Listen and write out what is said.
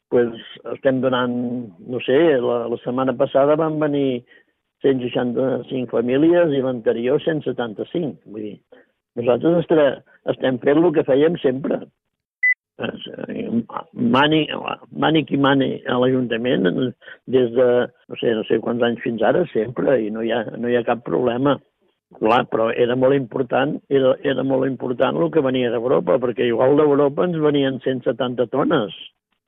estem donant, no sé, la setmana passada van venir 165 famílies i l'anterior 175. Vull dir, nosaltres estem fent el que fèiem sempre. Mani qui mani a l'Ajuntament des de no sé quants anys fins ara, sempre, i no hi ha cap problema. Clar, però era molt important el que venia d'Europa, perquè igual d'Europa ens venien 170 tones.